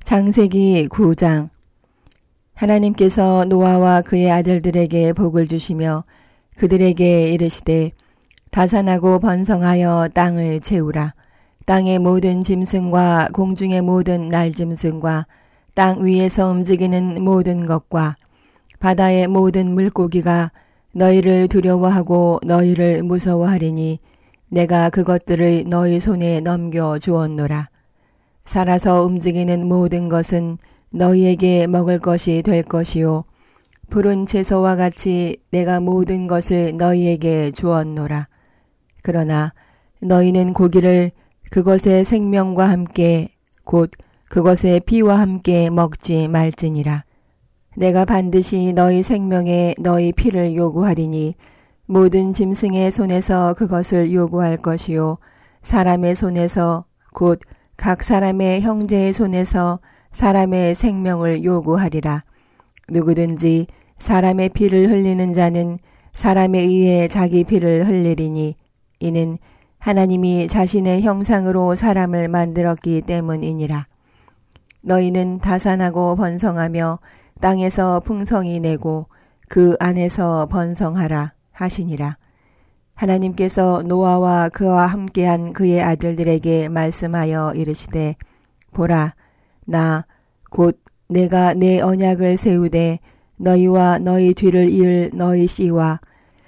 창세기 9장. 하나님께서 노아와 그의 아들들에게 복을 주시며 그들에게 이르시되 다산하고 번성하여 땅을 채우라. 땅의 모든 짐승과 공중의 모든 날짐승과 땅 위에서 움직이는 모든 것과 바다의 모든 물고기가 너희를 두려워하고 너희를 무서워하리니 내가 그것들을 너희 손에 넘겨 주었노라. 살아서 움직이는 모든 것은 너희에게 먹을 것이 될 것이요 푸른 채소와 같이 내가 모든 것을 너희에게 주었노라. 그러나 너희는 고기를 그것의 생명과 함께 곧 그것의 피와 함께 먹지 말지니라. 내가 반드시 너희 생명에 너희 피를 요구하리니 모든 짐승의 손에서 그것을 요구할 것이요 사람의 손에서 곧 각 사람의 형제의 손에서 사람의 생명을 요구하리라. 누구든지 사람의 피를 흘리는 자는 사람에 의해 자기 피를 흘리리니 이는 하나님이 자신의 형상으로 사람을 만들었기 때문이니라. 너희는 다산하고 번성하며 땅에서 풍성이 내고 그 안에서 번성하라 하시니라. 하나님께서 노아와 그와 함께한 그의 아들들에게 말씀하여 이르시되 보라 나 곧 내가 내 언약을 세우되 너희와 너희 뒤를 이을 너희 씨와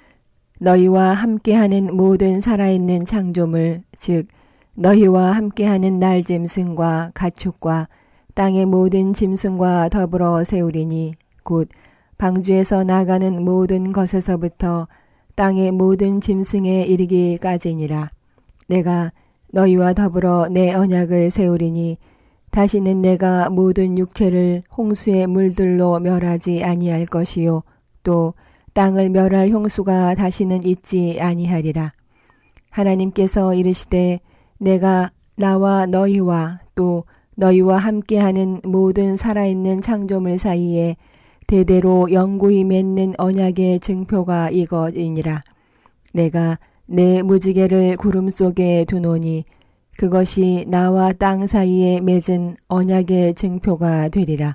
너희와 함께하는 모든 살아있는 창조물 즉 너희와 함께하는 날짐승과 가축과 땅의 모든 짐승과 더불어 세우리니 곧 방주에서 나가는 모든 것에서부터 땅의 모든 짐승에 이르기까지니라. 내가 너희와 더불어 내 언약을 세우리니 다시는 내가 모든 육체를 홍수의 물들로 멸하지 아니할 것이요 또 땅을 멸할 홍수가 다시는 있지 아니하리라. 하나님께서 이르시되 내가 나와 너희와 또 너희와 함께하는 모든 살아있는 창조물 사이에 대대로 영구히 맺는 언약의 증표가 이것이니라. 내가 내 무지개를 구름 속에 두노니 그것이 나와 땅 사이에 맺은 언약의 증표가 되리라.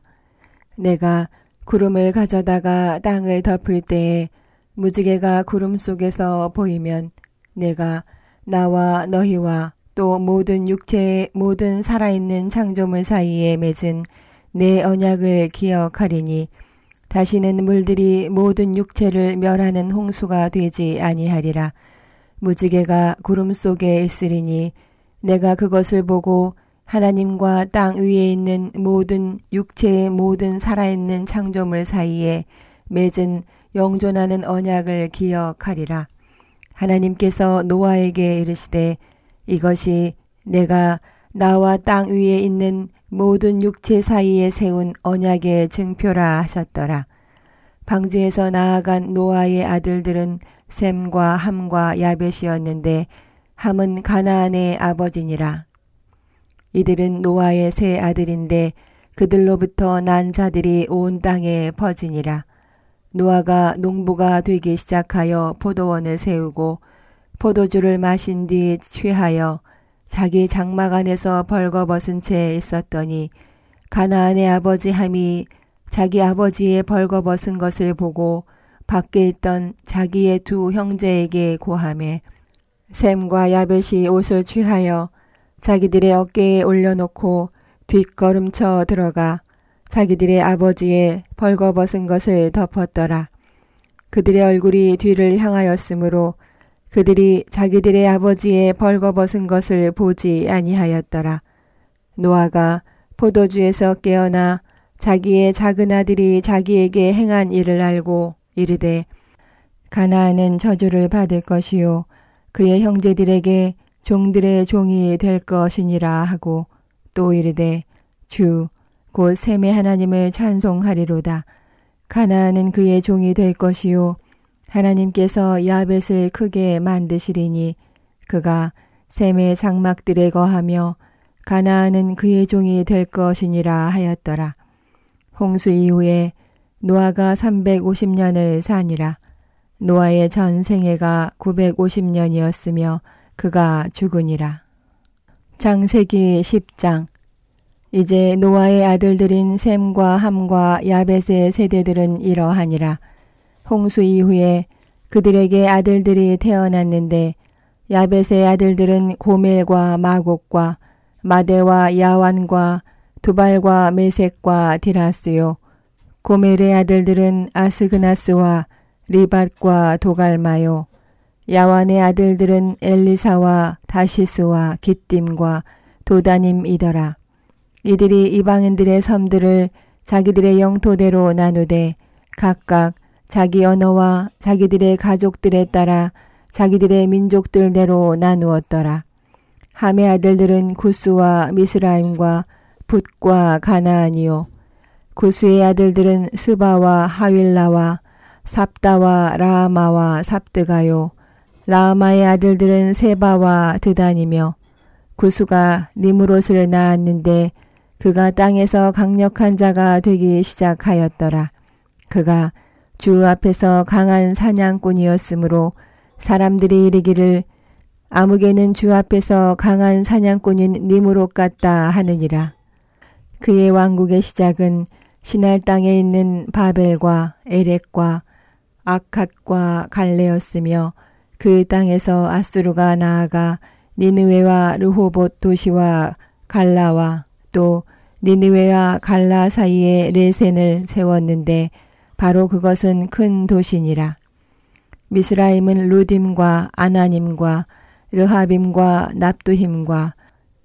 내가 구름을 가져다가 땅을 덮을 때에 무지개가 구름 속에서 보이면 내가 나와 너희와 또 모든 육체의 모든 살아있는 창조물 사이에 맺은 내 언약을 기억하리니 다시는 물들이 모든 육체를 멸하는 홍수가 되지 아니하리라. 무지개가 구름 속에 있으리니 내가 그것을 보고 하나님과 땅 위에 있는 모든 육체의 모든 살아있는 창조물 사이에 맺은 영존하는 언약을 기억하리라. 하나님께서 노아에게 이르시되 이것이 내가 나와 땅 위에 있는 모든 육체 사이에 세운 언약의 증표라 하셨더라. 방주에서 나아간 노아의 아들들은 셈과 함과 야벳이었는데 함은 가나안의 아버지니라. 이들은 노아의 세 아들인데 그들로부터 난 자들이 온 땅에 퍼지니라. 노아가 농부가 되기 시작하여 포도원을 세우고 포도주를 마신 뒤 취하여 자기 장막 안에서 벌거벗은 채 있었더니 가나안의 아버지 함이 자기 아버지의 벌거벗은 것을 보고 밖에 있던 자기의 두 형제에게 고하매 셈과 야벳이 옷을 취하여 자기들의 어깨에 올려놓고 뒷걸음쳐 들어가 자기들의 아버지의 벌거벗은 것을 덮었더라. 그들의 얼굴이 뒤를 향하였으므로 그들이 자기들의 아버지의 벌거벗은 것을 보지 아니하였더라. 노아가 포도주에서 깨어나 자기의 작은 아들이 자기에게 행한 일을 알고 이르되 가나안은 저주를 받을 것이요 그의 형제들에게 종들의 종이 될 것이니라 하고 또 이르되 주 곧 셈의 하나님을 찬송하리로다. 가나안은 그의 종이 될 것이요 하나님께서 야벳을 크게 만드시리니 그가 셈의 장막들에 거하며 가나안은 그의 종이 될 것이니라 하였더라. 홍수 이후에 노아가 350년을 사니라. 노아의 전 생애가 950년이었으며 그가 죽으니라. 창세기 10장. 이제 노아의 아들들인 셈과 함과 야벳의 세대들은 이러하니라. 홍수 이후에 그들에게 아들들이 태어났는데 야벳의 아들들은 고멜과 마곡과 마대와 야완과 두발과 메색과 디라스요. 고멜의 아들들은 아스그나스와 리밧과 도갈마요. 야완의 아들들은 엘리사와 다시스와 깃딤과 도다님이더라. 이들이 이방인들의 섬들을 자기들의 영토대로 나누되 각각 자기 언어와 자기들의 가족들에 따라 자기들의 민족들대로 나누었더라. 함의 아들들은 구스와 미스라임과 붓과 가나안이요. 구스의 아들들은 스바와 하윌라와 삽다와 라마와 삽드가요. 라마의 아들들은 세바와 드단이며 구스가 니므롯을 낳았는데 그가 땅에서 강력한 자가 되기 시작하였더라. 그가 주 앞에서 강한 사냥꾼이었으므로 사람들이 이르기를 아무개는 주 앞에서 강한 사냥꾼인 니므롯 같다 하느니라. 그의 왕국의 시작은 시날 땅에 있는 바벨과 에렉과 아캇과 갈레였으며 그 땅에서 아수르가 나아가 니느웨와 르호봇 도시와 갈라와 또 니느웨와 갈라 사이에 레센을 세웠는데 바로 그것은 큰 도시니라. 미스라임은 루딤과 아나님과 르하빔과 납두힘과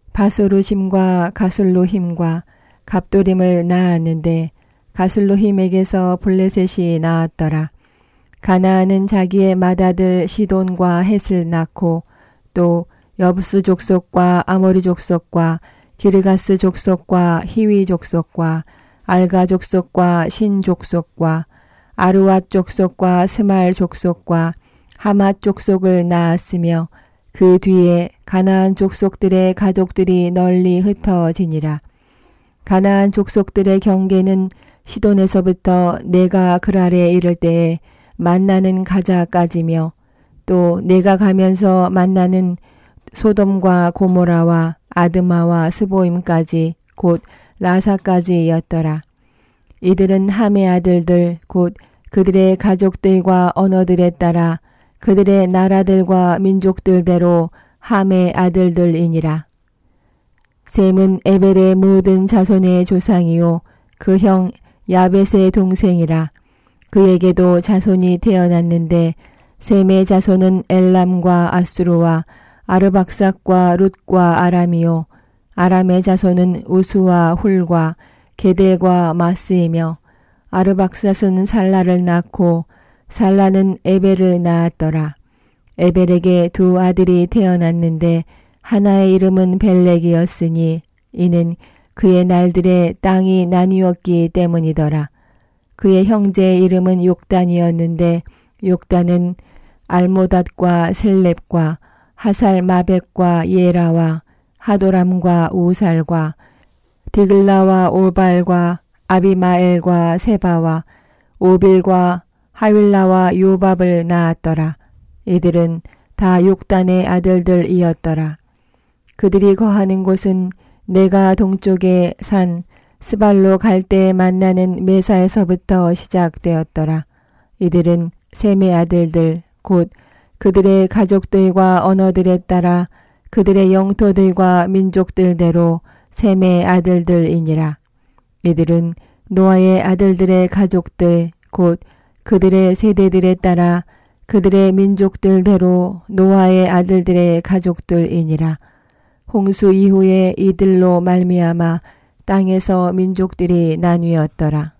바소루심과 가술로힘과 갑도림을 낳았는데 가술로힘에게서 블레셋이 나왔더라. 가나안은 자기의 맏아들 시돈과 헷을 낳고 또 여부스 족속과 아모리 족속과 기르가스 족속과 히위 족속과 알가 족속과 신 족속과 아르왓 족속과 스말 족속과 하맛 족속을 낳았으며 그 뒤에 가나안 족속들의 가족들이 널리 흩어지니라. 가나안 족속들의 경계는 시돈에서부터 내가 그랄에 이를 때에 만나는 가자까지며 또 내가 가면서 만나는 소돔과 고모라와 아드마와 스보임까지 곧 라사까지였더라. 이들은 함의 아들들 곧 그들의 가족들과 언어들에 따라 그들의 나라들과 민족들대로 함의 아들들이니라. 셈은 에벨의 모든 자손의 조상이요 그 형 야벳의 동생이라. 그에게도 자손이 태어났는데 셈의 자손은 엘람과 아수르와 아르박삭과 룻과 아람이요 아람의 자손은 우수와 훌과 게델과 마스이며 아르박삭은 살라를 낳고 살라는 에벨을 낳았더라. 에벨에게 두 아들이 태어났는데 하나의 이름은 벨렉이었으니 이는 그의 날들에 땅이 나뉘었기 때문이더라. 그의 형제의 이름은 욕단이었는데 욕단은 알모닷과 셀렙과 하살마벳과 예라와 하도람과 우살과 디글라와 오발과 아비마엘과 세바와 오빌과 하윌라와 요밥을 낳았더라. 이들은 다 욕단의 아들들이었더라. 그들이 거하는 곳은 내가 동쪽의 산 스발로 갈 때 만나는 메사에서부터 시작되었더라. 이들은 셈의 아들들 곧 그들의 가족들과 언어들에 따라 그들의 영토들과 민족들대로 셈의 아들들이니라. 이들은 노아의 아들들의 가족들 곧 그들의 세대들에 따라 그들의 민족들대로 노아의 아들들의 가족들이니라. 홍수 이후에 이들로 말미암아 땅에서 민족들이 나뉘었더라.